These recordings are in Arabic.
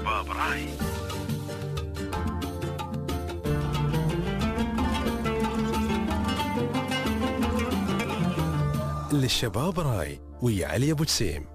للشباب راي. للشباب راي ويا علي ابو جسيم.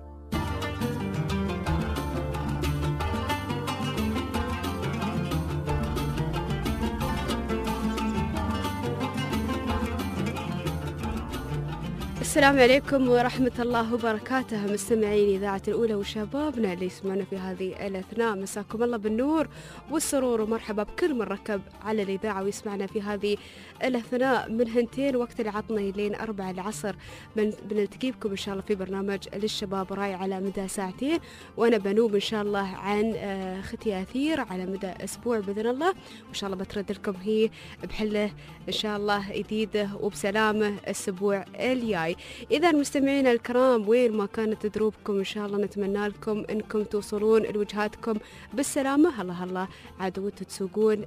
السلام عليكم ورحمة الله وبركاته، مستمعين إذاعة الأولى وشبابنا اللي يسمعنا في هذه الأثناء. مساكم الله بالنور والسرور ومرحبا بكل من ركب على الإذاعة ويسمعنا في هذه الأثناء من هنتين وقت العطنة لين 4 العصر. بنلتقي بكم إن شاء الله في برنامج للشباب راي على مدى ساعتين، وأنا بنوب إن شاء الله عن ختي أثير على مدى أسبوع بإذن الله، وإن شاء الله بترد لكم هي بحله إن شاء الله جديدة وبسلامة الأسبوع الجاي. إذا مستمعينا الكرام وين ما كانت دروبكم إن شاء الله نتمنى لكم أنكم توصلون لوجهاتكم بالسلامة. هلا عاد وانتم تسوقون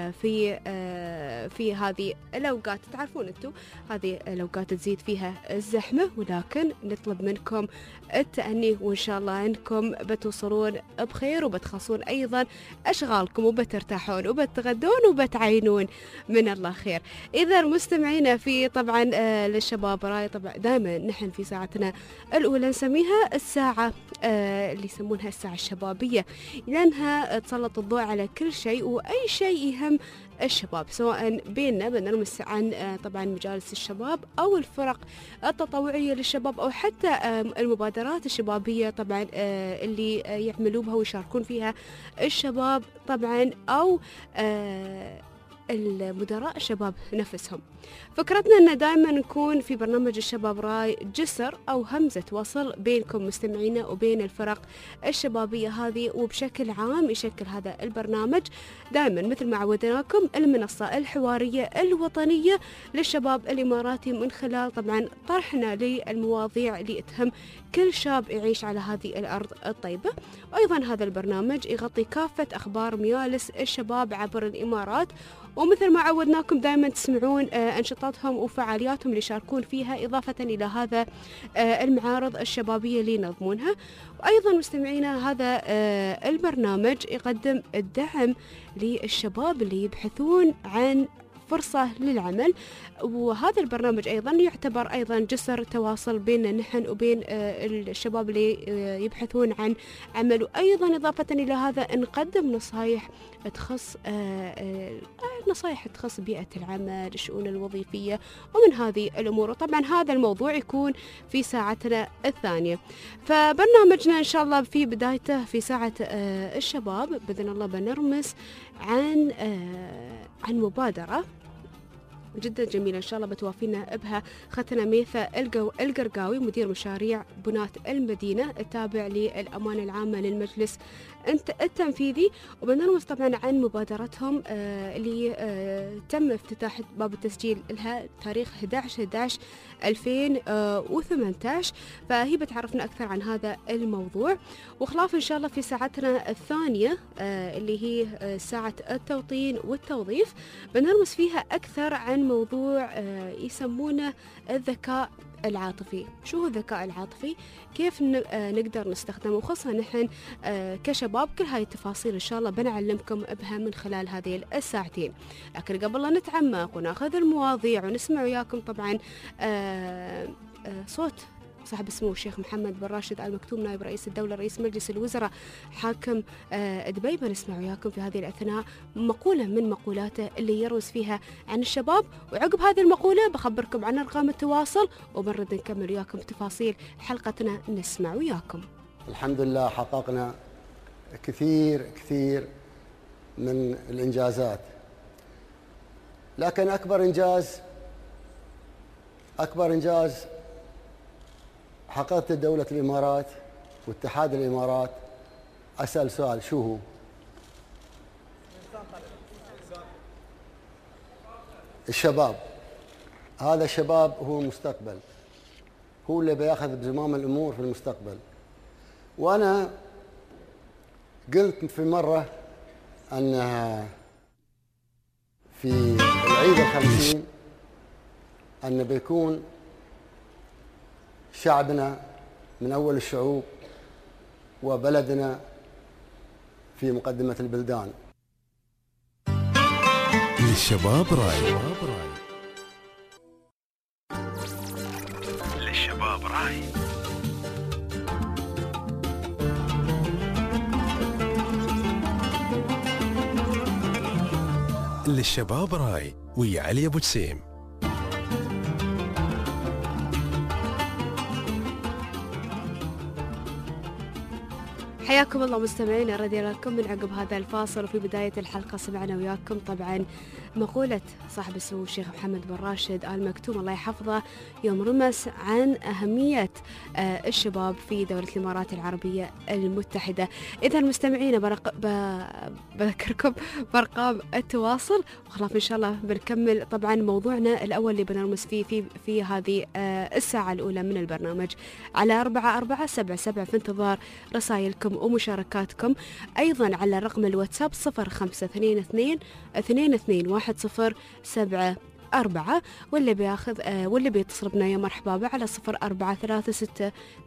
في هذه الأوقات، تعرفون أنتم هذه الأوقات تزيد فيها الزحمة، ولكن نطلب منكم التأني وإن شاء الله أنكم بتوصلون بخير وبتخلصون أيضا أشغالكم وبترتاحون وبتغدون وبتعينون من الله خير. إذا مستمعينا في طبعا للشباب راي، طبعا دائما نحن في ساعتنا الأولى نسميها الساعة اللي يسمونها الساعة الشبابية، لأنها تسلط الضوء على كل شيء وأي شيء يهم الشباب، سواء بيننا بنرمس عن طبعا مجالس الشباب أو الفرق التطوعية للشباب أو حتى المبادرات الشبابية طبعا اللي يعملوا بها ويشاركون فيها الشباب طبعا، أو المدراء الشباب نفسهم. فكرتنا أن دائما نكون في برنامج الشباب راي جسر أو همزة وصل بينكم مستمعينا وبين الفرق الشبابية هذه، وبشكل عام يشكل هذا البرنامج دائما مثل ما عودناكم المنصة الحوارية الوطنية للشباب الإماراتي، من خلال طبعا طرحنا للمواضيع اللي تهم كل شاب يعيش على هذه الأرض الطيبة. وأيضا هذا البرنامج يغطي كافة أخبار ميالس الشباب عبر الإمارات، ومثل ما عودناكم دائما تسمعون أنشطتهم وفعالياتهم اللي يشاركون فيها، إضافة إلى هذا المعارض الشبابية اللي ينظمونها. وأيضا مستمعينا هذا البرنامج يقدم الدعم للشباب اللي يبحثون عن فرصة للعمل، وهذا البرنامج أيضا يعتبر أيضا جسر تواصل بيننا نحن وبين الشباب اللي يبحثون عن عمل. وأيضا إضافة إلى هذا نقدم نصائح تخص بيئة العمل، الشؤون الوظيفية ومن هذه الأمور. وطبعا هذا الموضوع يكون في ساعتنا الثانية. فبرنامجنا إن شاء الله في بدايته في ساعة الشباب بإذن الله بنرمس عن مبادرة جدا جميلة إن شاء الله بتوافينا بها ختنا ميثا القرقاوي، مدير مشاريع بناة المدينة التابع للأمانة العامة للمجلس التنفيذي. وبنرمز طبعا عن مبادرتهم اللي تم افتتاح باب التسجيل لها تاريخ 11/11/2018. فهي بتعرفنا أكثر عن هذا الموضوع، وخلاف إن شاء الله في ساعتنا الثانية اللي هي ساعة التوطين والتوظيف بنرمز فيها أكثر عن موضوع يسمونه الذكاء العاطفي. شو هو الذكاء العاطفي؟ كيف نقدر نستخدمه؟ وخاصة نحن كشباب كل هاي التفاصيل إن شاء الله بنعلمكم بها من خلال هذه الساعتين. لكن قبل لا نتعمق وناخذ المواضيع ونسمع وياكم طبعا صوت صاحب السمو الشيخ محمد بن راشد آل مكتوم نائب رئيس الدولة رئيس مجلس الوزراء حاكم دبي، بنسمع وياكم في هذه الأثناء مقولة من مقولاته اللي يروز فيها عن الشباب. وعقب هذه المقولة بخبركم عن أرقام التواصل وبنرد نكمل وياكم تفاصيل حلقتنا نسمع وياكم. الحمد لله حققنا كثير من الإنجازات، لكن أكبر إنجاز حققت دولة الإمارات واتحاد الإمارات. أسأل سؤال، شو هو؟ الشباب. هذا الشباب هو المستقبل، هو اللي بياخذ بزمام الأمور في المستقبل. وأنا قلت في مرة أن في العيد 50 أن بيكون شعبنا من أول الشعوب وبلدنا في مقدمة البلدان. للشباب راي. للشباب راي. للشباب راي ويا علي ابو جسيم. حياكم الله مستمعينا، ردينا لكم من عقب هذا الفاصل. وفي بداية الحلقة سمعنا وياكم طبعا مقولة صاحب السمو الشيخ محمد بن راشد آل مكتوم الله يحفظه، يوم رمس عن أهمية الشباب في دولة الإمارات العربية المتحدة. إذا مستمعينا بذكركم بأرقام التواصل، وخلاص إن شاء الله بنكمل طبعا موضوعنا الأول اللي بنرمس فيه في هذه الساعة الأولى من البرنامج على 4477 في انتظار رسائلكم ومشاركاتكم. أيضا على رقم الواتساب 0522 221074، واللي بيتصل بنا يا مرحبا به على 0436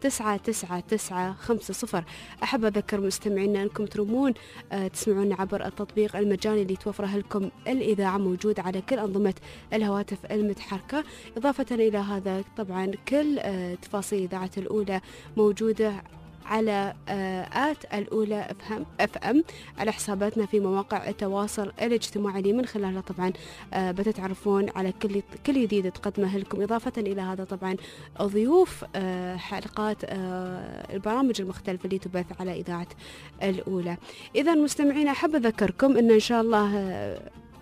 999950. أحب أذكر مستمعينا أنكم ترمون تسمعون عبر التطبيق المجاني اللي توفره لكم الإذاعة، موجود على كل أنظمة الهواتف المتحركة. إضافة إلى هذا طبعا كل تفاصيل إذاعة الأولى موجودة على الأولى FM على حساباتنا في مواقع التواصل الاجتماعي، اللي من خلالها طبعا بتتعرفون على كل جديد تقدمه لكم. إضافة إلى هذا طبعا ضيوف حلقات البرامج المختلفة اللي تبث على إذاعة الأولى. إذا مستمعين، أحب أذكركم أن شاء الله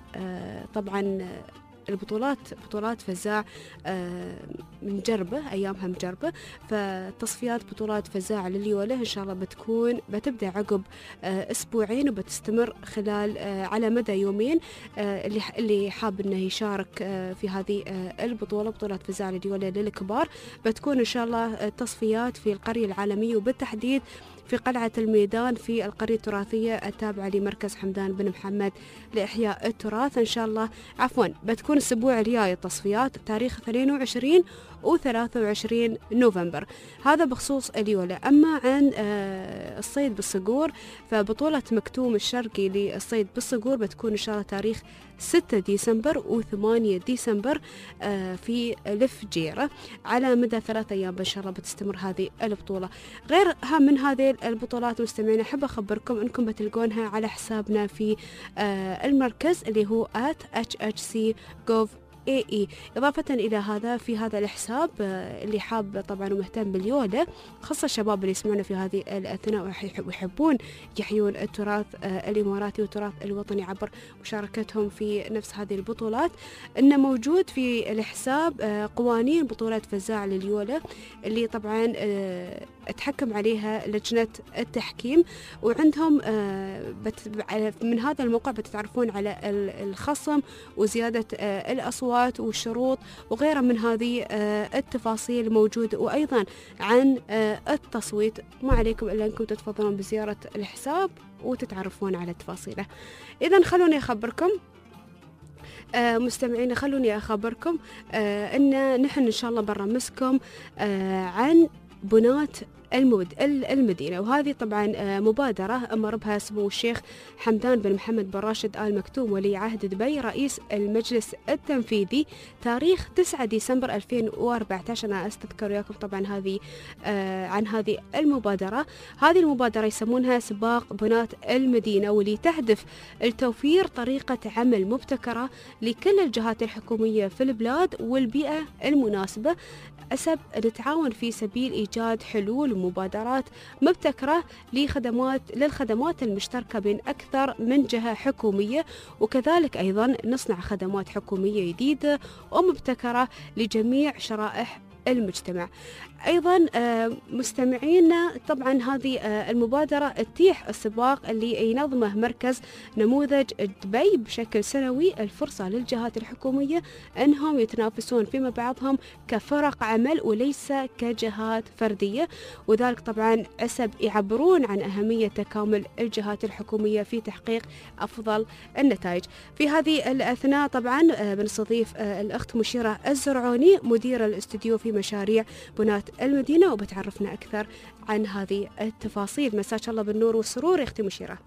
طبعا بطولات فزاع مجربة، أيامها مجربة، فتصفيات بطولات فزاع لليولة إن شاء الله بتبدأ عقب أسبوعين وبتستمر خلال على مدى يومين. اللي حاب أنه يشارك في هذه البطولة، بطولات فزاع لليولة للكبار، بتكون إن شاء الله تصفيات في القرية العالمية، وبالتحديد في قلعة الميدان في القرية التراثية التابعة لمركز حمدان بن محمد لإحياء التراث. إن شاء الله بتكون الأسبوع الجاي التصفيات تاريخ 22 و23 نوفمبر. هذا بخصوص اليولة. أما عن الصيد بالصقور، فبطولة مكتوم الشرقي للصيد بالصقور بتكون إن شاء الله تاريخ 6 ديسمبر و8 ديسمبر في الفجيرة، على مدى 3 أيام إن شاء الله بتستمر هذه البطولة. غيرها من هذه البطولات مستمعين، أحب أخبركم أنكم بتلقونها على حسابنا في المركز اللي هو @hhc.gov.ae. إضافة إلى هذا في هذا الحساب اللي حاب طبعا ومهتم باليولة، خاصة الشباب اللي يسمعون في هذه الأثناء ويحبون يحيون التراث الإماراتي والتراث الوطني عبر مشاركتهم في نفس هذه البطولات، إنه موجود في الحساب قوانين بطولة فزاع لليولة اللي طبعا تحكم عليها لجنة التحكيم، وعندهم من هذا الموقع بتتعرفون على الخصم وزيادة الأصوات والشروط وغيرها من هذه التفاصيل موجودة، وأيضا عن التصويت. ما عليكم إلا أنكم تتفضلون بزيارة الحساب وتتعرفون على تفاصيله. إذا خلوني أخبركم مستمعين، خلوني أخبركم أن نحن إن شاء الله برمسكم عن بناة المدينة، وهذه طبعا مبادرة أمر بها سمو الشيخ حمدان بن محمد بن راشد آل مكتوم ولي عهد دبي رئيس المجلس التنفيذي تاريخ 9 ديسمبر 2014. أنا أستذكر وياكم طبعا عن هذه المبادرة. هذه المبادرة يسمونها سباق بناة المدينة، واللي تهدف التوفير طريقة عمل مبتكرة لكل الجهات الحكومية في البلاد والبيئة المناسبة، أسب نتعاون في سبيل إيجاد حلول ومبادرات مبتكرة للخدمات المشتركة بين أكثر من جهة حكومية، وكذلك أيضا نصنع خدمات حكومية جديدة ومبتكرة لجميع شرائح المجتمع. أيضا مستمعينا طبعا هذه المبادرة تتيح السباق اللي ينظمه مركز نموذج دبي بشكل سنوي، الفرصة للجهات الحكومية أنهم يتنافسون فيما بعضهم كفرق عمل وليس كجهات فردية، وذلك طبعا عسب يعبرون عن أهمية تكامل الجهات الحكومية في تحقيق أفضل النتائج. في هذه الأثناء طبعا بنستضيف الأخت مشيرة الزرعوني مدير الاستوديو في مشاريع بناة المدينة، وبتعرفنا أكثر عن هذه التفاصيل. مساك الله بالنور والسرور يا أختي مشيرة.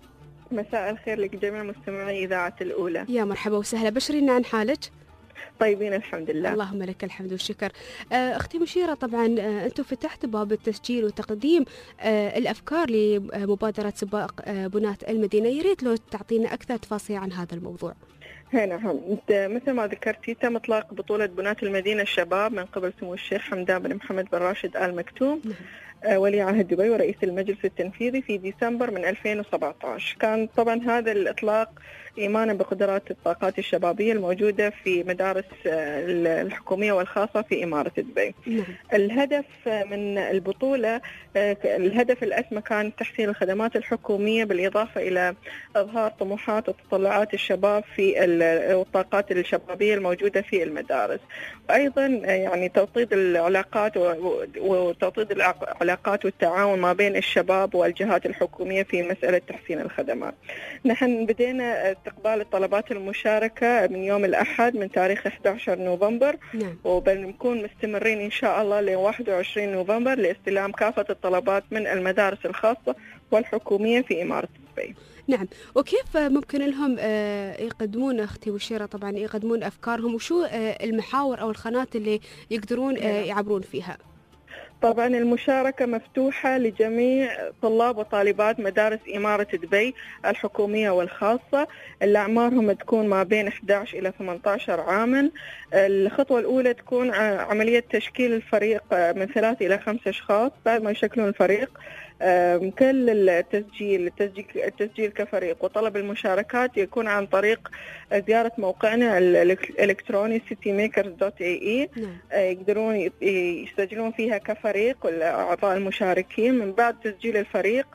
مساء الخير لك جميع مستمعي إذاعة الأولى. يا مرحبا وسهلا، بشرينا عن حالك. طيبين الحمد لله. اللهم لك الحمد والشكر. أختي مشيرة، طبعا أنتم فتحتوا باب التسجيل وتقديم الأفكار لمبادرة سباق بناة المدينة، يريد لو تعطينا أكثر تفاصيل عن هذا الموضوع. نعم، مثل ما ذكرتي تم إطلاق بطولة بناة المدينة الشباب من قبل سمو الشيخ حمدان بن محمد بن راشد آل مكتوم ولي عهد دبي ورئيس المجلس التنفيذي في ديسمبر من 2017. كان طبعا هذا الإطلاق إيمانا بقدرات الطاقات الشبابية الموجودة في مدارس الحكومية والخاصة في إمارة دبي. الهدف من البطولة، الهدف الأسمى كان تحسين الخدمات الحكومية بالإضافة إلى إظهار طموحات وتطلعات الشباب في الطاقات الشبابية الموجودة في المدارس، وأيضا يعني توطيد العلاقات وتوطيد العلاقات والتعاون ما بين الشباب والجهات الحكومية في مسألة تحسين الخدمات. نحن بدينا استقبال الطلبات المشاركة من يوم الأحد من تاريخ 11 نوفمبر، وبنكون مستمرين إن شاء الله ل 21 نوفمبر لاستلام كافة الطلبات من المدارس الخاصة والحكومية في إمارة دبي. نعم، وكيف ممكن لهم يقدمون أختي وشيرة طبعا يقدمون أفكارهم، وشو المحاور أو القناة اللي يقدرون يعبرون فيها؟ طبعا المشاركة مفتوحة لجميع طلاب وطالبات مدارس إمارة دبي الحكومية والخاصة اللي أعمارهم تكون ما بين 11 إلى 18 عاما. الخطوة الأولى تكون عملية تشكيل الفريق من 3 إلى 5 أشخاص. بعد ما يشكلون الفريق كل التسجيل كفريق وطلب المشاركات يكون عن طريق زيارة موقعنا الإلكتروني citymakers.ae. يقدرون يسجلون فيها كفريق والأعضاء المشاركين. من بعد تسجيل الفريق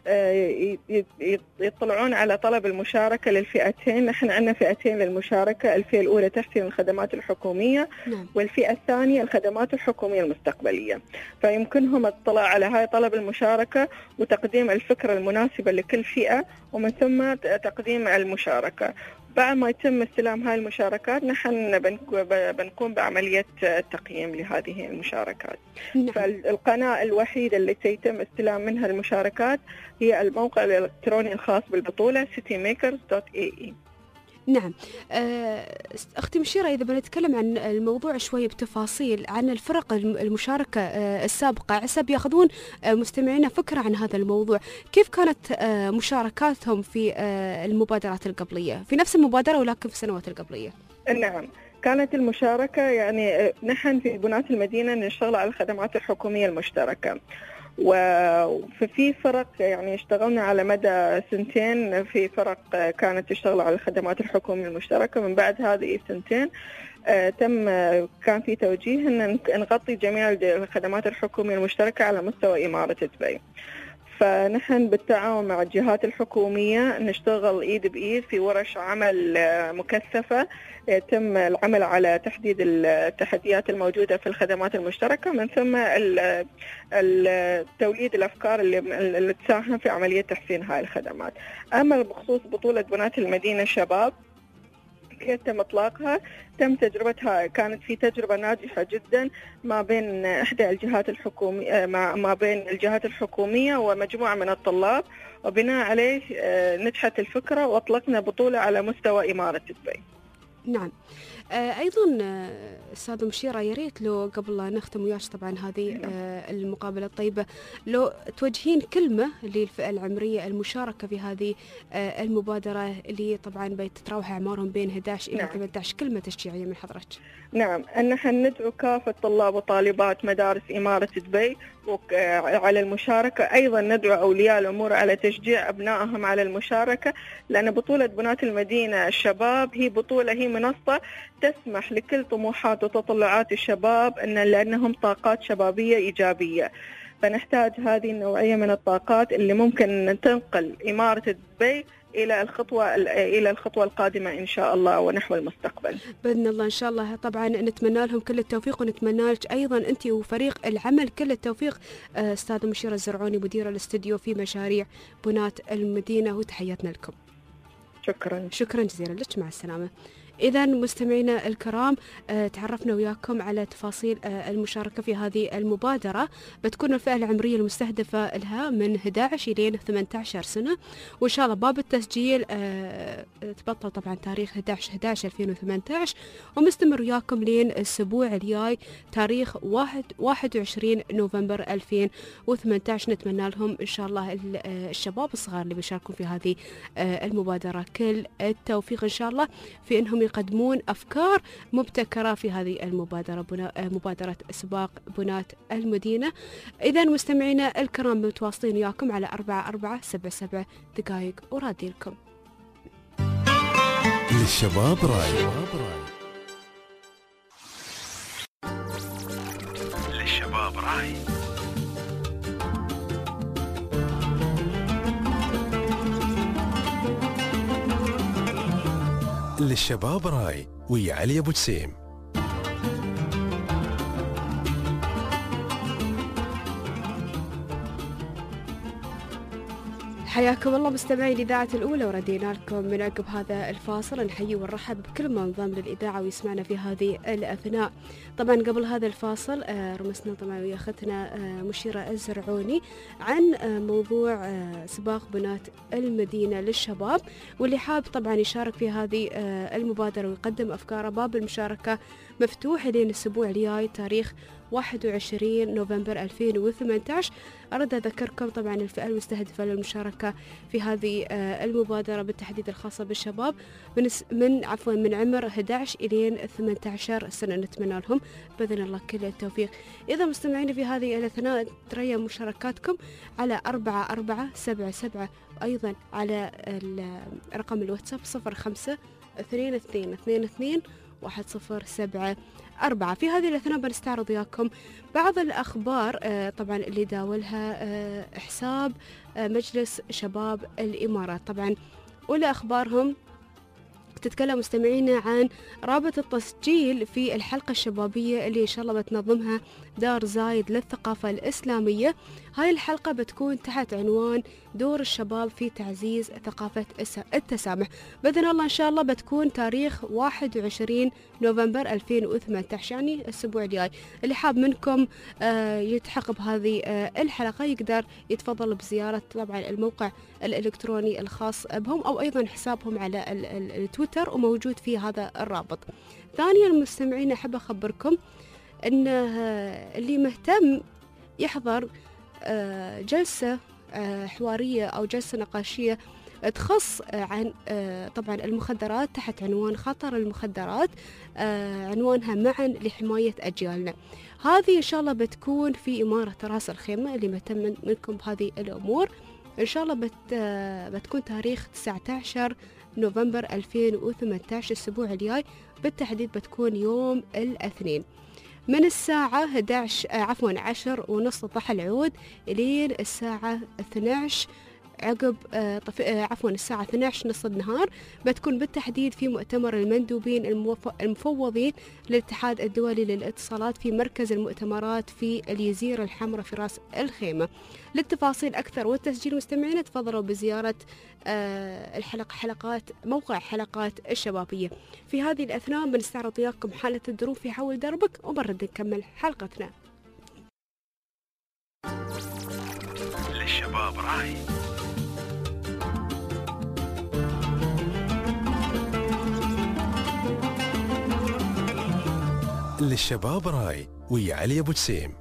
يطلعون على طلب المشاركة للفئتين. نحن عندنا فئتين للمشاركة، الفئة الأولى تحسين الخدمات الحكومية والفئة الثانية الخدمات الحكومية المستقبلية. فيمكنهم الاطلاع على هاي طلب المشاركة وتقديم الفكرة المناسبة لكل فئة، ومن ثم تقديم المشاركة. بعد ما يتم استلام هاي المشاركات نحن بنقوم بعملية تقييم لهذه المشاركات. فالقناة الوحيدة اللي سيتم استلام منها المشاركات هي الموقع الإلكتروني الخاص بالبطولة citymakers.ae. نعم. أختي مشيرة، إذا بنتكلم عن الموضوع شوي بتفاصيل عن الفرق المشاركة السابقة، عسى بياخذون مستمعينا فكرة عن هذا الموضوع. كيف كانت مشاركاتهم في المبادرات القبلية، في نفس المبادرة ولكن في السنوات القبلية؟ نعم، كانت المشاركة يعني نحن في بناة المدينة نشتغل على الخدمات الحكومية المشتركة، وفي فرق يعني اشتغلنا على مدى سنتين في فرق كانت تشتغل على الخدمات الحكومية المشتركة. من بعد هذه السنتين كان في توجيه أن نغطي جميع الخدمات الحكومية المشتركة على مستوى إمارة دبي. فنحن بالتعاون مع الجهات الحكومية نشتغل إيد بإيد في ورش عمل مكثفة يتم العمل على تحديد التحديات الموجودة في الخدمات المشتركة، من ثم توليد الأفكار اللي تساهم في عملية تحسين هاي الخدمات. أما بخصوص بطولة بنات المدينة الشباب كيف تم إطلاقها؟ تم تجربتها، كانت في تجربة ناجحة جدا ما بين إحدى الجهات الحكومية ما بين الجهات الحكومية ومجموعة من الطلاب، وبناء عليه نجحت الفكرة وأطلقنا بطولة على مستوى إمارة دبي. نعم. أيضا أستاذة مشيرة، يا ريت لو قبل لا نختم وياش طبعا هذه المقابلة الطيبة، لو توجهين كلمة للفئة العمرية المشاركة في هذه المبادرة اللي طبعا بتتراوح أعمارهم بين 11 إلى 18، كلمة تشجيعية من حضرتك. نعم، نحن ندعو كافة طلاب وطالبات مدارس إمارة دبي على المشاركة. أيضا ندعو أولياء الأمور على تشجيع أبنائهم على المشاركة، لأن بطولة بناة المدينة الشباب هي بطولة، هي منصة تسمح لكل طموحات وتطلعات الشباب لأنهم طاقات شبابية إيجابية. فنحتاج هذه النوعية من الطاقات اللي ممكن تنقل إمارة دبي إلى الخطوة القادمة إن شاء الله ونحو المستقبل بإذن الله. إن شاء الله طبعا نتمنى لهم كل التوفيق، ونتمنى لك أيضا أنت وفريق العمل كل التوفيق. أستاذة مشيرة الزرعوني مديرة الاستوديو في مشاريع بناة المدينة، وتحياتنا لكم. شكرا جزيلا لك، مع السلامة. إذا مستمعينا الكرام، تعرفنا وياكم على تفاصيل المشاركة في هذه المبادرة. بتكون الفئة العمرية المستهدفة لها من 11 إلى 18 سنة، وإن شاء الله باب التسجيل تبطل طبعا تاريخ 11/11/2018، ومستمر وياكم لين الأسبوع الجاي تاريخ 21 نوفمبر 2018. نتمنى لهم إن شاء الله الشباب الصغار اللي بيشاركون في هذه المبادرة كل التوفيق إن شاء الله في أنهم يقدمون أفكار مبتكرة في هذه المبادرة، مبادرة سباق بنات المدينة. إذا مستمعينا الكرام، متواصلين وياكم على 4477 دقائق وراديلكم. للشباب راي. للشباب راي. للشباب راي ويا علي أبو جسيم. حياكم الله مستمعين الإذاعة الأولى، وردينا لكم من عقب هذا الفاصل نحيي ونرحب بكل من انضم للإذاعة ويسمعنا في هذه الأثناء. طبعا قبل هذا الفاصل رمسنا طبعا ويا أختنا مشيرة الزرعوني عن موضوع سباق بنات المدينة للشباب، واللي حاب طبعا يشارك في هذه المبادرة ويقدم أفكاره. باب المشاركة مفتوح لين الأسبوع الجاي تاريخ 21 نوفمبر 2018. أرد أذكركم طبعا الفئة المستهدفة للمشاركة في هذه المبادرة بالتحديد الخاصة بالشباب من عمر 11 إلى 18 سنة. نتمنى لهم بإذن الله كل التوفيق. إذا مستمعين في هذه الأثناء تريا مشاركاتكم على 4477، أيضا على رقم الواتساب 05-2222-107-4. في هذه الأثناء بنستعرض وياكم بعض الأخبار طبعا اللي داولها حساب مجلس شباب الإمارات. طبعا أولى أخبارهم تتكلم مستمعينا عن رابط التسجيل في الحلقة الشبابية اللي إن شاء الله بتنظمها دار زايد للثقافة الإسلامية. هاي الحلقة بتكون تحت عنوان دور الشباب في تعزيز ثقافة التسامح. بإذن الله إن شاء الله بتكون تاريخ 21 نوفمبر 2018، يعني الأسبوع الجاي. اللي حاب منكم يلتحق بهذه الحلقة يقدر يتفضل بزيارة طبعا الموقع الإلكتروني الخاص بهم، أو أيضا حسابهم على التويتر وموجود فيه هذا الرابط. ثانيا المستمعين أحب أخبركم أن اللي مهتم يحضر جلسة حوارية أو جلسة نقاشية تخص عن طبعا المخدرات تحت عنوان خطر المخدرات، عنوانها معا لحماية أجيالنا. هذه إن شاء الله بتكون في إمارة راس الخيمة. اللي مهتم منكم بهذه الأمور إن شاء الله بتكون تاريخ 19 نوفمبر 2018 الأسبوع الجاي، بالتحديد بتكون يوم الاثنين من الساعة 10:30 ضحى العود إلين الساعة 12 عقب الساعة 12 نص النهار. بتكون بالتحديد في مؤتمر المندوبين المفوضين للاتحاد الدولي للاتصالات في مركز المؤتمرات في الجزيرة الحمراء في راس الخيمة. للتفاصيل أكثر والتسجيل مستمعين تفضلوا بزيارة موقع حلقات الشبابية. في هذه الأثناء بنستعرض وياكم حالة الظروف في حول دربك، وبرد نكمل حلقتنا. للشباب راي. للشباب راي ويا علي أبو جسيم.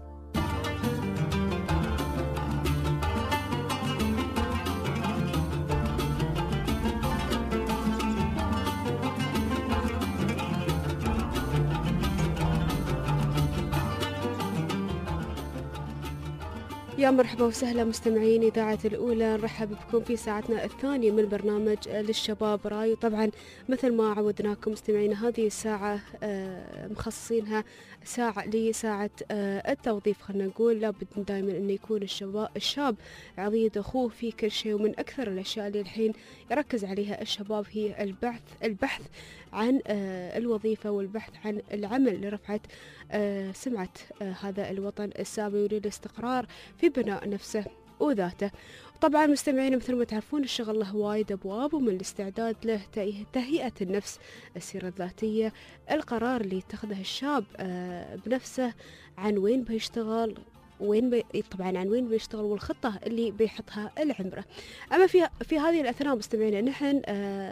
يا مرحبا وسهلا مستمعين إذاعة الأولى، نرحب بكم في ساعتنا الثانية من برنامج للشباب راي. وطبعا مثل ما عودناكم مستمعين هذه الساعة مخصصينها لساعة التوظيف. خلنا نقول لابد دائما أن يكون الشاب عضيد أخوه في كل شيء، ومن أكثر الأشياء اللي الحين يركز عليها الشباب هي البحث عن الوظيفة والبحث عن العمل لرفعة سمعة هذا الوطن السامي وللاستقرار في بناء نفسه وذاته. طبعا مستمعين مثل ما تعرفون الشغل له وايد أبواب، ومن الاستعداد له تهيئة النفس، السيرة الذاتية، القرار اللي يتخذه الشاب بنفسه عن وين بيشتغل، طبعا عن وين بيشتغل، والخطة اللي بيحطها لعمره. أما في هذه الأثناء مستمعين نحن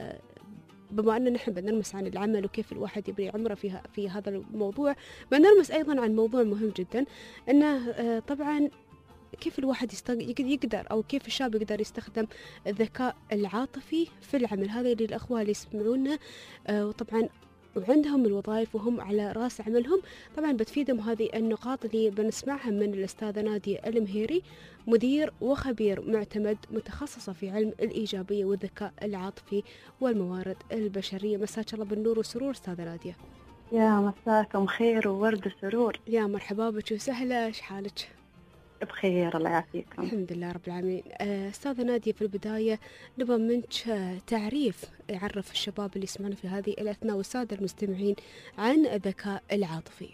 بما أن نحن بنرمس عن العمل وكيف الواحد يبني عمره في هذا الموضوع، بنرمس أيضا عن موضوع مهم جدا، أنه طبعا كيف الواحد يقدر أو كيف الشاب يقدر يستخدم الذكاء العاطفي في العمل. هذا اللي الأخوة اللي يسمعونا وطبعا وعندهم الوظائف وهم على رأس عملهم، طبعا بتفيدهم هذه النقاط اللي بنسمعها من الأستاذة نادية المهيري، مدير وخبير معتمد متخصصة في علم الإيجابية والذكاء العاطفي والموارد البشرية. مساك الله بالنور والسرور أستاذة نادية. يا مساكم خير وورد وسرور. يا مرحبا بك وسهلا، ايش حالك؟ بخير الله يعافيكم. الحمد لله رب العالمين. أستاذة نادية، في البداية نبغى منك تعريف يعرف الشباب اللي يسمعنا في هذه الأثناء والسادة المستمعين عن الذكاء العاطفي.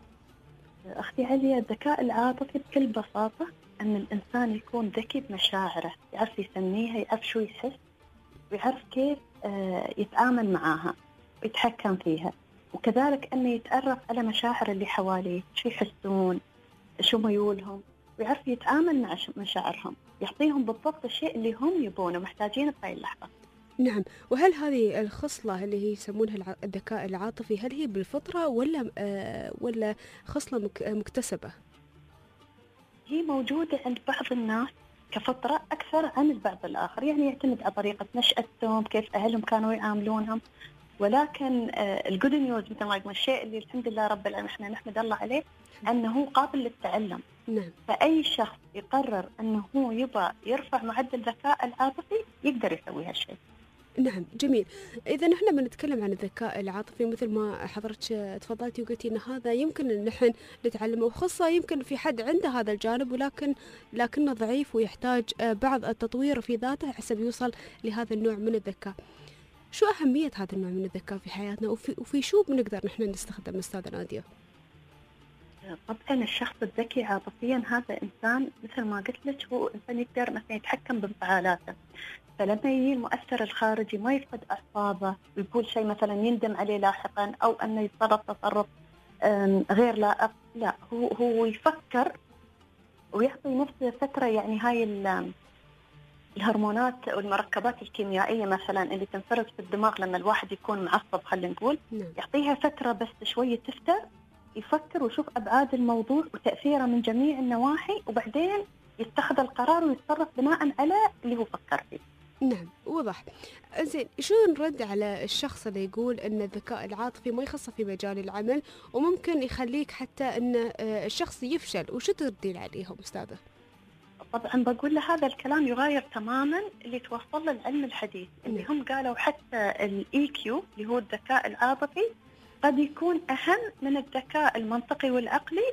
أختي عليا، الذكاء العاطفي بكل بساطة أن الإنسان يكون ذكي بمشاعره، يعرف يسميها، يعرف شو يحس، ويعرف كيف يتعامل معاها ويتحكم فيها، وكذلك أنه يتعرف على مشاعر اللي حواليه، شو يحسون، شو ميولهم، ويعرف يتعامل مع مشاعرهم، يعطيهم بالضبط الشيء اللي هم يبونه محتاجينه في هاي اللحظة. نعم. وهل هذه الخصلة اللي هي يسمونها الذكاء العاطفي هل هي بالفطرة ولا خصلة مكتسبة؟ هي موجودة عند بعض الناس كفطرة أكثر عن البعض الآخر، يعني يعتمد على طريقة نشأتهم، كيف أهلهم كانوا يعاملونهم. ولكن الجود نيوز مثل ما يقول، الشيء اللي الحمد لله رب العالمين احنا نحمد الله عليه أنه قابل للتعلم. نعم. فأي شخص يقرر أنه هو يبغى يرفع معدل الذكاء العاطفي يقدر يسوي هالشيء. نعم، جميل. إذا نحن بنتكلم عن الذكاء العاطفي مثل ما حضرتك تفضلتي وقلتي أن هذا يمكن أن نحن نتعلمه، وخاصة يمكن في حد عنده هذا الجانب لكنه ضعيف ويحتاج بعض التطوير في ذاته حسب يوصل لهذا النوع من الذكاء. شو أهمية هذا النوع من الذكاء في حياتنا وفي شو بنقدر نحن نستخدم أستاذة نادية؟ طبعا الشخص الذكي عاطفيا هذا إنسان مثل ما قلت لك، هو إنسان يقدر مثلا يتحكم بانفعالاته، فلما يجي المؤثر الخارجي ما يفقد أعصابه ويقول شيء مثلا يندم عليه لاحقا، أو أنه يتصرف تصرف غير لائق، لا، هو يفكر ويعطي نفسه فترة. يعني هاي الهرمونات والمركبات الكيميائية مثلا اللي تنفرز في الدماغ لما الواحد يكون معصب، خلينا نقول، يعطيها فترة بس شوية تفتر، يفكر ويشوف أبعاد الموضوع وتأثيره من جميع النواحي، وبعدين يتخذ القرار ويتصرف بناء على اللي هو فكر فيه. نعم، وضح. زين، شو نرد على الشخص اللي يقول أن الذكاء العاطفي ما يخصه في مجال العمل وممكن يخليك حتى أن الشخص يفشل؟ وشو تردين عليهم أستاذة؟ طبعا بقول له هذا الكلام يغاير تماما اللي توصل له العلم الحديث، اللي هم قالوا حتى الEQ اللي هو الذكاء العاطفي قد يكون أهم من الذكاء المنطقي والعقلي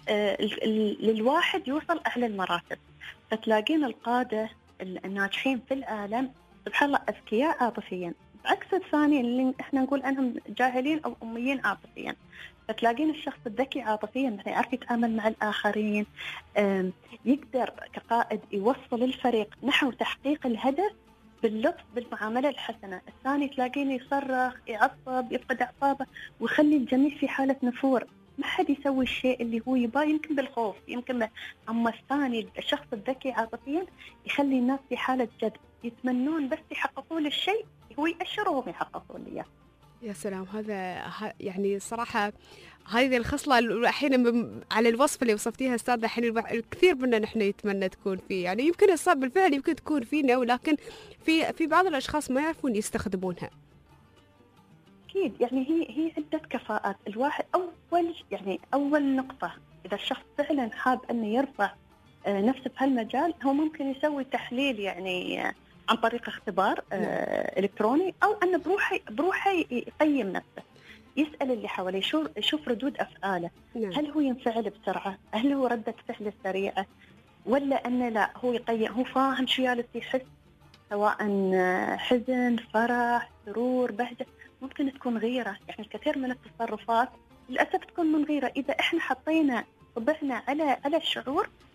للواحد يوصل أعلى المراتب. فتلاقين القادة الناجحين في العالم سبحان الله أذكياء عاطفيا، بعكس الثاني اللي احنا نقول عنهم جاهلين أو أميين عاطفيا. فتلاقين الشخص الذكي عاطفيا مثلا يعرف يتعامل مع الآخرين، يقدر كقائد يوصل الفريق نحو تحقيق الهدف باللطف بالمعاملة الحسنة. الثاني تلاقينه يصرخ، يعصب، يفقد أعصابه ويخلي الجميع في حالة نفور، ما حد يسوي الشيء اللي هو يبغاه، يمكن بالخوف يمكن أما الثاني الشخص الذكي عاطفيا يخلي الناس في حالة جذب، يتمنون بس يحققوا له الشيء هو يأشرهم يحققوا له إياه. يا سلام، هذا يعني صراحة هذه الخصلة الحين على الوصف اللي وصفتيها أستاذة، الحين الكثير منا نحن يتمنى تكون فيه، يعني يمكن الصعب بالفعل يمكن تكون فينا، ولكن في بعض الأشخاص ما يعرفون يستخدمونها. أكيد، يعني هي عدة كفاءات. الواحد أول نقطة، إذا الشخص فعلا حاب أنه يرفع نفسه في هالمجال، هو ممكن يسوي تحليل يعني عن طريق اختبار إلكتروني، أو أنه بروحه يقيم نفسه، يسأل اللي حواليه، يشوف ردود أفعاله. هل هو ينفعل بسرعة؟ هل هو ردة فعله سريعة؟ ولا أنه لا، هو يقيم، هو فاهم شو جالس يحس، سواء حزن، فرح، سرور، بهجة. ممكن تكون غيرة، يعني الكثير من التصرفات للأسف تكون من غيرة. إذا إحنا حطينا طبعنا على الشعور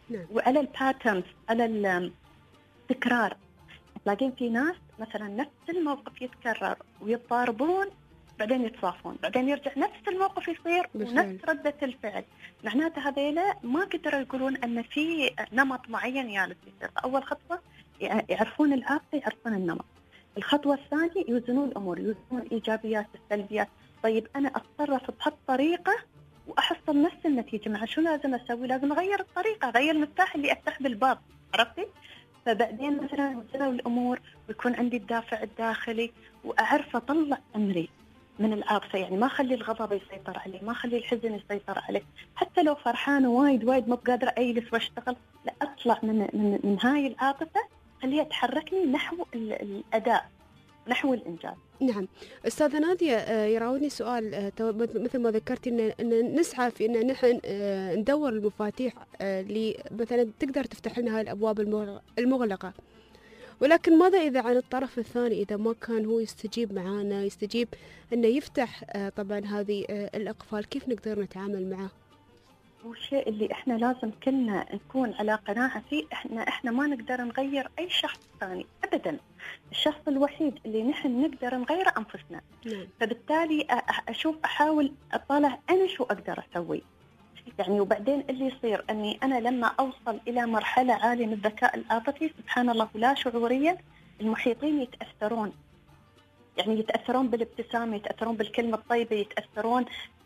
نعم. وعلى الباترنز، على التكرار. تلاقين في ناس مثلا نفس الموقف يتكرر ويتضاربون، بعدين يتصافون، بعدين يرجع نفس الموقف يصير ونفس ردة الفعل. معناته هذيلا ما قدروا يقولون أن في نمط معين يالس يصير. أول خطوة يعرفون العاطفة، يعرفون النمط. الخطوة الثانية يوزنون الأمور، يوزنون الإيجابيات السلبيات. طيب أنا أتصرف بهالطريقة وأحصل نفس النتيجة، مع شو لازم أسوي؟ لازم أغير الطريقة، أغير المفتاح اللي أفتح بالباب، عرفتي؟ فبعدين مثلا يوزنوا الأمور ويكون عندي الدافع الداخلي، وأعرف أطلع أمري من العاطفة. يعني ما أخلي الغضب يسيطر عليه، ما أخلي الحزن يسيطر عليه. حتى لو فرحانة وايد ما بقادرة أجلس وأشتغل، لا، أطلع من هاي العاطفة، خليها تحركني نحو الأداء، نحو الإنجاز. نعم. أستاذة نادية، يراودني سؤال مثل ما ذكرتي إن نسعى في إن نحن ندور المفاتيح اللي مثلا تقدر تفتح لنا هاي الأبواب المغلقة، ولكن ماذا إذا عن الطرف الثاني، إذا ما كان هو يستجيب معانا، يستجيب إنه يفتح طبعا هذه الأقفال، كيف نقدر نتعامل معه؟ والشيء اللي احنا لازم كلنا نكون على قناعة فيه، احنا ما نقدر نغير اي شخص ثاني ابدا. الشخص الوحيد اللي نحن نقدر نغيره انفسنا. فبالتالي احاول اطلع انا شو اقدر اسوي. يعني وبعدين اللي يصير اني انا لما اوصل الى مرحلة عالية من الذكاء العاطفي، سبحان الله لا شعوريا المحيطين يتأثرون. يعني يتأثرون بالابتسامة، يتأثرون بالكلمة الطيبة، يتأثرون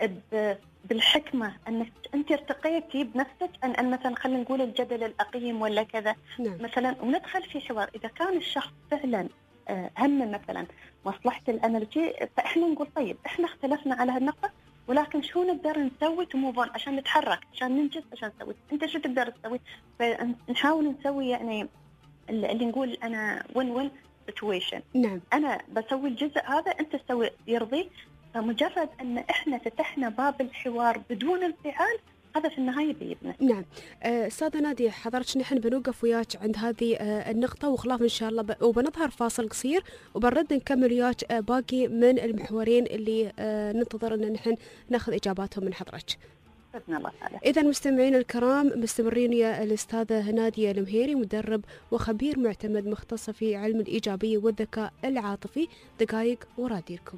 بالحكمة، أنك أنت ارتقيتي بنفسك أن مثلا خلينا نقول الجدل الأقيم ولا كذا. مثلا وندخل في حوار. إذا كان الشخص فعلا هم مثلا مصلحة الأنرجي، فإحنا نقول طيب إحنا اختلفنا على هالنقطة، ولكن شو نقدر نسوي تموفون عشان نتحرك، عشان ننجز، عشان نسوي. أنت شو تقدر تسوي؟ فنحاول نسوي يعني اللي نقول أنا win-win situation. نعم. أنا بسوي الجزء هذا، أنت تسوي يرضي. فمجرد أن إحنا فتحنا باب الحوار بدون انفعال، هذا في النهاية بيدنا. نعم. أستاذة نادية، حضرتك نحن بنوقف وياك عند هذه النقطة وخلاف إن شاء الله، وبنظهر فاصل قصير وبنرد نكمل وياك باقي من المحورين اللي ننتظر أن نحن ناخذ إجاباتهم من حضرتك. إذا مستمعين الكرام، مستمرين يا الأستاذة نادية المهيري، مدرب وخبير معتمد مختصة في علم الإيجابية والذكاء العاطفي. دقائق وراديركم.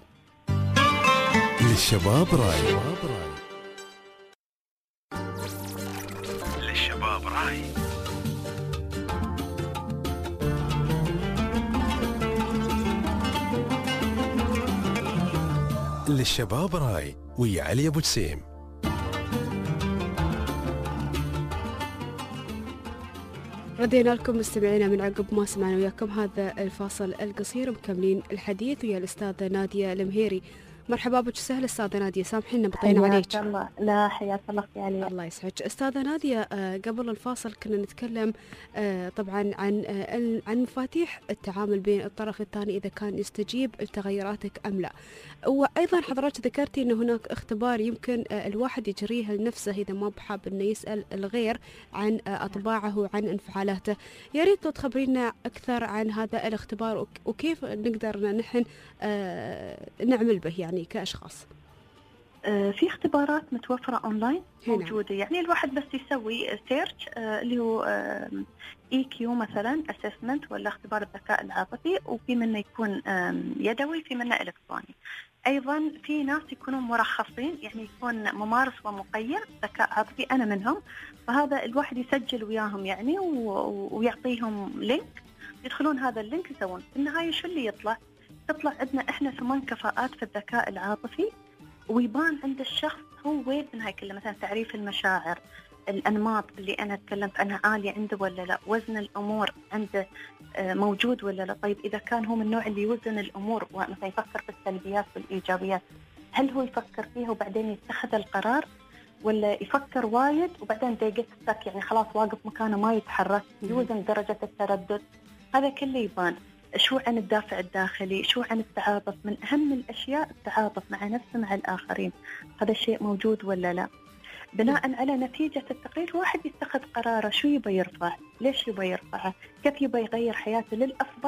للشباب راي. للشباب راي. للشباب راي ويا علي أبو جسيم. ردينا لكم مستمعينا من عقب ما سمعنا وياكم هذا الفاصل القصير، مكملين الحديث ويا الأستاذة نادية المهيري. مرحبا بك، سهل أستاذة نادية، سامحينا بطينا عليك. الله. لا، حياك الله يا علي. الله يسعدك. أستاذة نادية، قبل الفاصل كنا نتكلم طبعا عن مفاتيح التعامل بين الطرف الثاني إذا كان يستجيب لتغيراتك أم لا. وأيضا حضرتك ذكرتي أن هناك اختبار يمكن الواحد يجريه لنفسه إذا ما بحاب أنه يسأل الغير عن أطباعه وعن انفعالاته. يا ريت تخبرينا أكثر عن هذا الاختبار وكيف نقدر نحن نعمل به يعني كأشخاص. في اختبارات متوفرة أونلاين موجودة. يعني الواحد بس يسوي سيرش اللي هو EQ مثلا assessment ولا اختبار الذكاء العاطفي، وفي منه يكون يدوي، في منه إلكتروني. أيضا في ناس يكونوا مرخصين، يعني يكون ممارس ومقيم ذكاء عاطفي، أنا منهم. فهذا الواحد يسجل وياهم يعني ويعطيهم لينك، يدخلون هذا اللينك يسوون. في النهاية شو اللي تطلع عندنا إحنا 8 كفاءات في الذكاء العاطفي، ويبان عند الشخص هو وين من هاي كلها. مثلا تعريف المشاعر، الأنماط اللي أنا تكلمت عنها عالية عنده ولا لا، وزن الأمور عنده موجود ولا لا. طيب إذا كان هو من النوع اللي يوزن الأمور ومثلا يفكر في السلبيات والإيجابيات، هل هو يفكر فيها وبعدين يتخذ القرار، ولا يفكر وايد وبعدين دقيقتك يعني خلاص واقف مكانه ما يتحرك، يوزن درجة التردد. هذا كله يبان. شو عن الدافع الداخلي، شو عن التعاطف. من أهم الأشياء التعاطف مع نفسه مع الآخرين، هذا الشيء موجود ولا لا. بناء على نتيجة التقرير واحد يتخذ قراره، شو يبي يرفع، ليش يبي يرفعه، كيف يبي يغير حياته للأفضل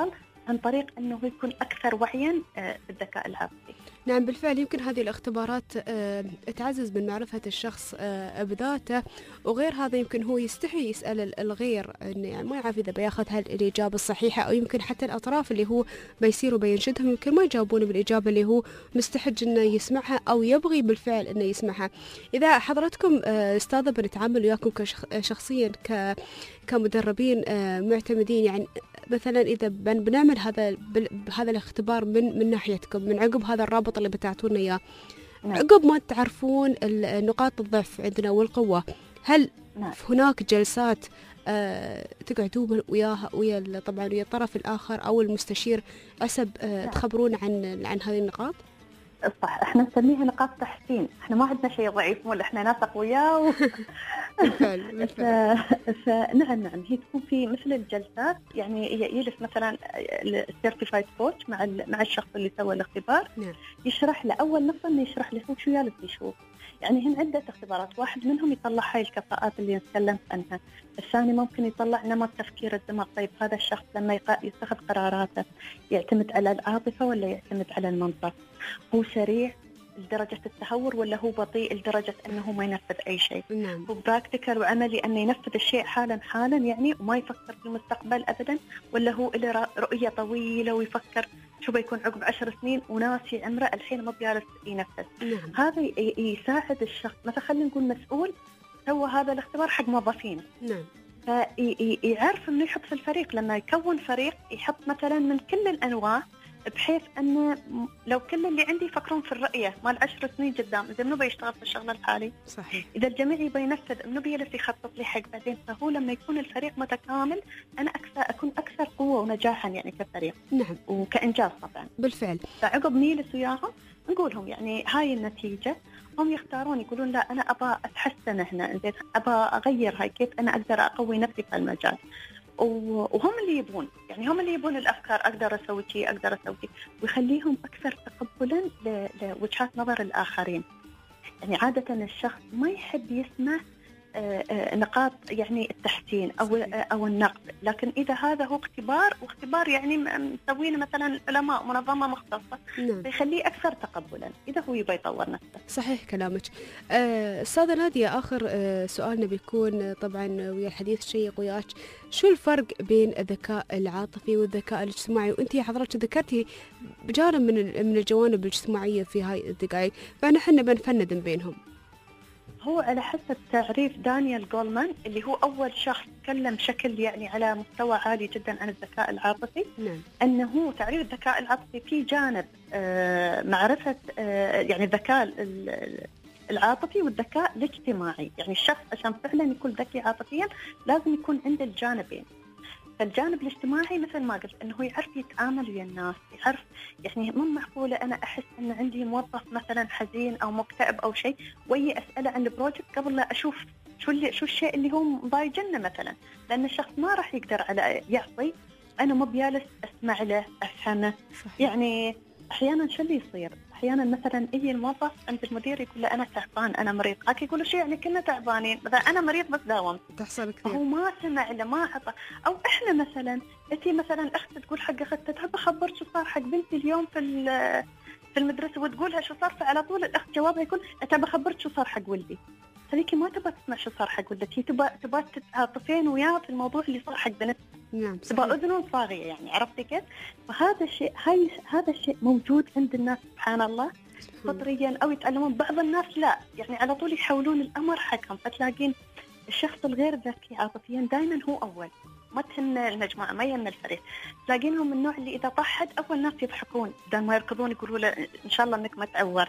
عن طريق أنه يكون أكثر وعيا بالذكاء العاطفي. نعم بالفعل، يمكن هذه الاختبارات تعزز من معرفة الشخص بذاته، وغير هذا يمكن هو يستحي يسأل الغير، إنه يعني ما يعرف إذا بياخذ الإجابة الصحيحة، أو يمكن حتى الأطراف اللي هو بيصير وبينشدهم يمكن ما يجاوبون بالإجابة اللي هو مستحج إنه يسمعها أو يبغي بالفعل إنه يسمعها. إذا حضرتكم أستاذة بنتعامل وياكم شخصيا كمدربين معتمدين، يعني مثلا إذا بنعمل هذا الاختبار من ناحيتكم، من عقب هذا الرابط اللي بتعطونا إياه، عقب ما تعرفون نقاط الضعف عندنا والقوة، هل هناك جلسات تقعدون ويا طبعا ويا الطرف الآخر أو المستشير عسب تخبرون عن هذه النقاط؟ صح، احنا نسميها نقاط تحسين، احنا ما عندنا شيء ضعيف، ولا احنا ناس اقوياء بالفعل. فنعم هي تكون في مثل الجلسات، يعني يجلس مثلا السيرتيفايد كوتش مع الشخص اللي سوى الاختبار، يشرح له اول نقطه، انه يشرح له شو جالس يشوف. يعني هن عدة اختبارات، واحد منهم يطلع هاي الكفاءات اللي نتكلم عنها، الثاني ممكن يطلع نمط تفكير الدماغ. طيب هذا الشخص لما يتخذ قراراته يعتمد على العاطفة ولا يعتمد على المنطق؟ هو سريع لدرجة التهور ولا هو بطيء لدرجة أنه ما ينفذ أي شيء؟ هو براكتيكال وعملي أنه ينفذ الشيء حالا يعني وما يفكر في المستقبل أبدا، ولا هو له رؤية طويلة ويفكر شو بيكون عقب 10 سنين وناسي عمره الحين ما بيجالس ينفذ؟ هذا يساعد الشخص. مثلا خلينا نقول مسؤول سوى هذا الاختبار حق موظفين، فيعرف انه يحط في الفريق، لما يكون فريق يحط مثلا من كل الانواع، بحيث انه لو كل اللي عندي يفكرون في الرؤيه مال 10 سنين قدام، اذا منو بيشتغل في الشغل الحالي؟ صحيح. اذا الجميع يبي ينفذ، منو بيجلس يخطط لي حق بعدين؟ فهو لما يكون الفريق متكامل انا اكون اكثر قوه ونجاحا يعني كفريق. نعم. وكانجاز طبعا. بالفعل. فعقب نجلس وياهم نقول لهم يعني هاي النتيجه، هم يختارون يقولون لا أنا أبغى أتحسن هنا، أبغى أغير هاي، كيف أنا أقدر أقوي نفسي في المجال. وهم اللي يبون، يعني هم اللي يبون الأفكار، أقدر أسوي شيء، أقدر أسوي شيء، ويخليهم أكثر تقبلا لوجهات نظر الآخرين. يعني عادة الشخص ما يحب يسمع نقاط يعني التحسين أو النقد، لكن إذا هذا هو واختبار يعني مسوينه مثلا العلماء منظمة مختصة، يخليه أكثر تقبلا إذا هو يبغى يطور نفسه. صحيح كلامك. أستاذة نادية، آخر سؤالنا بيكون طبعا ويا الحديث الشيق وياك، شو الفرق بين الذكاء العاطفي والذكاء الاجتماعي؟ وأنتي حضرتك ذكرتي بجانب من الجوانب الاجتماعية في هاي الدقائق، فنحن بنفند بينهم. هو على حسب تعريف دانيال جولمان، اللي هو أول شخص تكلم بشكل يعني على مستوى عالي جدا عن الذكاء العاطفي. أنه تعريف الذكاء العاطفي في جانب معرفة يعني الذكاء العاطفي والذكاء الاجتماعي. يعني الشخص عشان فعلا يكون ذكي عاطفيا لازم يكون عنده الجانبين. فالجانب الاجتماعي مثل ما قلت انه يعرف يتعامل ويا الناس، يعرف يعني مو معقوله انا احس ان عندي موظف مثلا حزين او مكتئب او شيء ويجي اساله عن البروجكت قبل لا اشوف شو الشيء اللي هو مضايقنا مثلا، لان الشخص ما راح يقدر على يعطي، انا مو بجالس اسمع له افهمه. يعني احيانا شو اللي يصير، احيانا مثلا يجي الموظف عند المدير يقول له انا تعبان انا مريض، هاك يقول له شو يعني كلنا تعبانين، مثلا انا مريض بس داومت، تحصل كثير، هو ما سمع له ما عطى. او احنا مثلا انتي مثلا اخت تقول حق اختها تحب اخبرك شو صار حق بنتي اليوم في المدرسه، وتقولها شو صار، فعلى طول الاخت جوابها يكون اتبى اخبرك شو صار حق ولدي. هذيك ما تبغى تسمع شو صار حق ولدك، هي تبغى تتعاطفين وياه في الموضوع اللي صار حق بنتها. نعم، تبغى اذن صاغيه، يعني عرفتي كيف؟ فهذا الشيء هذا الشيء موجود عند الناس سبحان الله فطريا، او يتعلمون. بعض الناس لا، يعني على طول يحولون الامر حقهم، فتلاقين الشخص الغير ذكي عاطفيا دائما هو اول، ما تهم المجموعه ما يهم الفريق، تلاقينهم من النوع اللي اذا طاح اول ناس يضحكون بدل ما يركضون يقولوا له ان شاء الله انك ما تعور.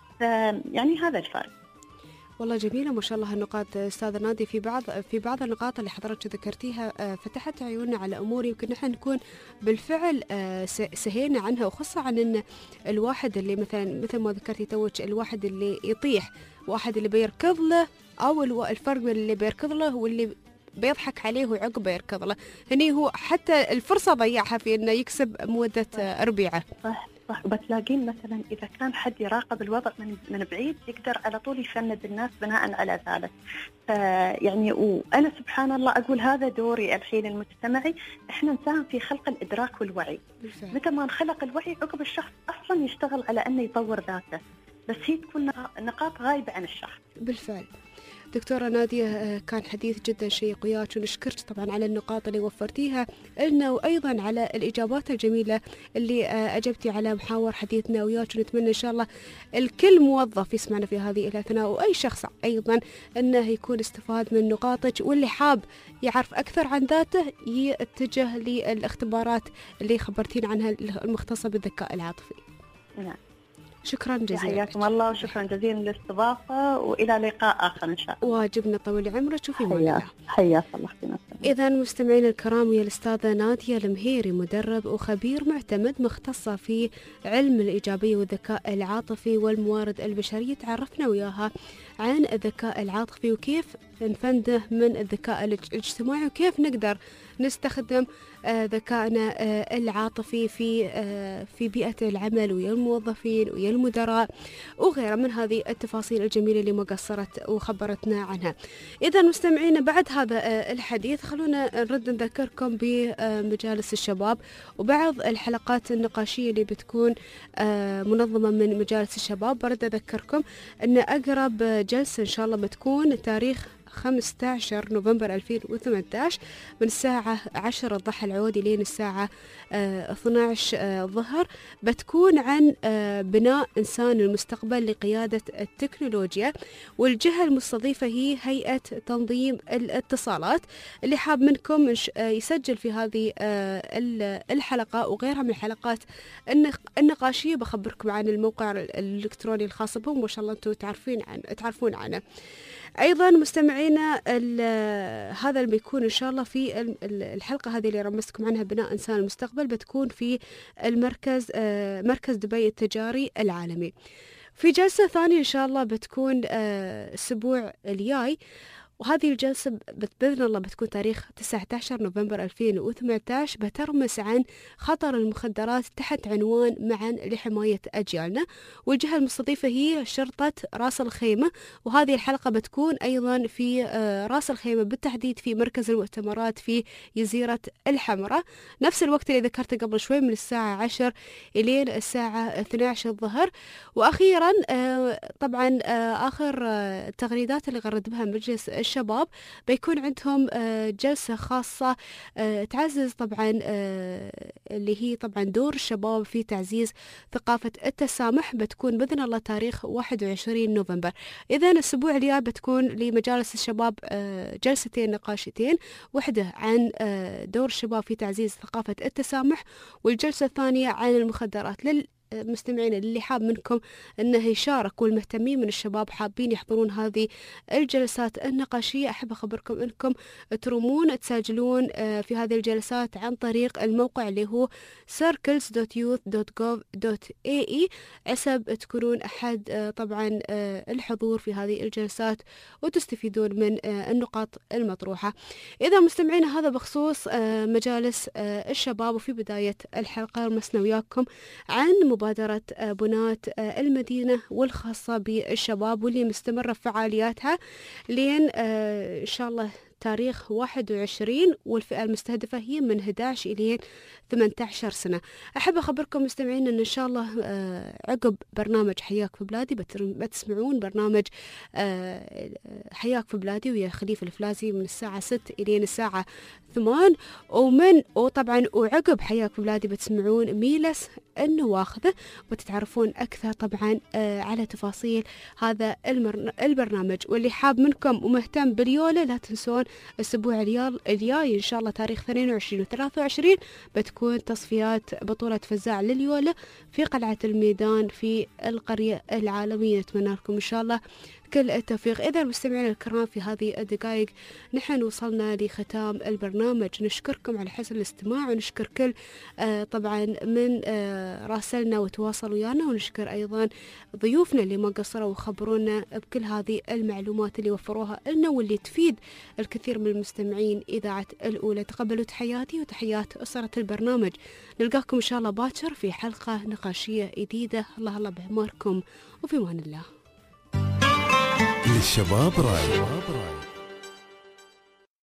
يعني هذا الفرق. والله جميلة ما شاء الله النقاط أستاذة نادي. في بعض النقاط اللي حضرتك ذكرتيها فتحت عيوننا على أمور يمكن نحن نكون بالفعل سهينا عنها، وخاصة عن أن الواحد اللي مثل ما ذكرتي توك، الواحد اللي يطيح، واحد اللي بيركض له، أو الفرق بين اللي بيركض له واللي بيضحك عليه وعقبه يركض له، هني هو حتى الفرصة ضيعها في أنه يكسب مودة ربيعة. صح صح. وبتلاقين مثلا إذا كان حد يراقب الوضع من بعيد يقدر على طول يفند الناس بناء على ذلك. يعني وأنا سبحان الله أقول هذا دوري الحين المجتمعي، إحنا نساهم في خلق الإدراك والوعي. متى ما نخلق الوعي عقب الشخص أصلا يشتغل على أنه يطور ذاته، بس هي تكون نقاط غايبة عن الشخص. بالفعل دكتورة نادية، كان حديث جدا شيق وياك، ونشكرك طبعا على النقاط اللي وفرتيها لنا، وأيضا على الإجابات الجميلة اللي أجبتي على محاور حديثنا وياك. ونتمنى إن شاء الله الكل موظف يسمعنا في هذه الأثناء، وأي شخص أيضا أنه يكون استفاد من نقاطك، واللي حاب يعرف أكثر عن ذاته يتجه للاختبارات اللي خبرتين عنها المختصة بالذكاء العاطفي. نعم. شكرا جزيلا. حياكم الله وشكرا جزيلا للاستضافة، وإلى لقاء آخر إن شاء الله. واجبنا طويل عمرك وفي معنا. حياك الله. إذا مستمعين الكرام، ويا الأستاذة نادية المهيري، مدرب وخبير معتمد مختصة في علم الإيجابية والذكاء العاطفي والموارد البشرية، تعرفنا وياها عن الذكاء العاطفي وكيف نفنده من الذكاء الاجتماعي، وكيف نقدر نستخدم ذكائنا العاطفي في بيئة العمل ويا الموظفين ويا المدراء وغيرها من هذه التفاصيل الجميلة اللي ما قصرت وخبرتنا عنها. إذا مستمعينا، بعد هذا الحديث خلونا نرد نذكركم بمجالس الشباب وبعض الحلقات النقاشية اللي بتكون منظمة من مجالس الشباب. برد أذكركم أن أقرب جلسة إن شاء الله بتكون تاريخ 15 نوفمبر 2018 من الساعة 10 الضحى العودي لين الساعة 12 الظهر، بتكون عن بناء إنسان المستقبل لقيادة التكنولوجيا، والجهة المستضيفة هي هيئة تنظيم الاتصالات. اللي حاب منكم يسجل في هذه الحلقة وغيرها من الحلقات النقاشية، بخبركم عن الموقع الإلكتروني الخاص بهم، وما شاء الله أنتم تعرفون عنه. أيضا مستمعينا، هذا اللي بيكون إن شاء الله في الحلقة هذه اللي رمزتكم عنها بناء إنسان المستقبل، بتكون في مركز دبي التجاري العالمي. في جلسة ثانية إن شاء الله بتكون الأسبوع الجاي، وهذه الجلسة بإذن الله بتكون تاريخ 19 نوفمبر 2018، بترمس عن خطر المخدرات تحت عنوان معا لحماية أجيالنا، والجهة المستضيفة هي شرطة راس الخيمة. وهذه الحلقة بتكون أيضا في راس الخيمة، بالتحديد في مركز المؤتمرات في جزيرة الحمراء، نفس الوقت اللي ذكرته قبل شوي من الساعة 10 إلى الساعة 12 الظهر. وأخيرا طبعا آخر التغريدات اللي غرد بها مجلس الشباب، بيكون عندهم جلسة خاصة تعزز طبعا اللي هي طبعا دور الشباب في تعزيز ثقافة التسامح، بتكون بإذن الله تاريخ 21 نوفمبر. إذا الأسبوع الجاي بتكون لمجالس الشباب جلستين نقاشتين، واحدة عن دور الشباب في تعزيز ثقافة التسامح، والجلسة الثانية عن المخدرات. مستمعين اللي حاب منكم أنه يشارك والمهتمين من الشباب حابين يحضرون هذه الجلسات النقاشية، أحب أخبركم أنكم ترومون تسجلون في هذه الجلسات عن طريق الموقع اللي هو circles.youth.gov.ae، عسب تكونون أحد طبعا الحضور في هذه الجلسات وتستفيدون من النقاط المطروحة. إذا مستمعين، هذا بخصوص مجالس الشباب. وفي بداية الحلقة رمسنا وياكم عن مبادرة بنات المدينة والخاصة بالشباب، واللي مستمرة في فعالياتها لين إن شاء الله تاريخ 21، والفئة المستهدفة هي من 11 إلى 18 سنة. أحب أخبركم مستمعين أن إن شاء الله عقب برنامج حياك في بلادي بتسمعون برنامج حياك في بلادي ويا خليفة الفلازي من الساعة 6 إلى الساعة 8، وطبعا وعقب حياك في بلادي بتسمعون ميلس النواخذة، وتتعرفون أكثر طبعا على تفاصيل هذا البرنامج. واللي حاب منكم ومهتم باليولا، لا تنسون الأسبوع الجاي إن شاء الله تاريخ 22 و 23 بتكون تصفيات بطولة فزاع لليولا في قلعة الميدان في القرية العالمية. نتمنى لكم إن شاء الله كل التوفيق. إذا مستمعينا الكرام في هذه الدقائق نحن وصلنا لختام البرنامج. نشكركم على حسن الاستماع، ونشكر كل طبعا من راسلنا وتواصل ويانا، ونشكر أيضا ضيوفنا اللي ما قصروا وخبرونا بكل هذه المعلومات اللي وفروها لنا واللي تفيد الكثير من المستمعين إذاعة الأولى. تقبلوا تحياتي وتحيات أسرة البرنامج. نلقاكم إن شاء الله باكر في حلقة نقاشية جديدة. الله بعماركم وفي أمان الله. للشباب راي.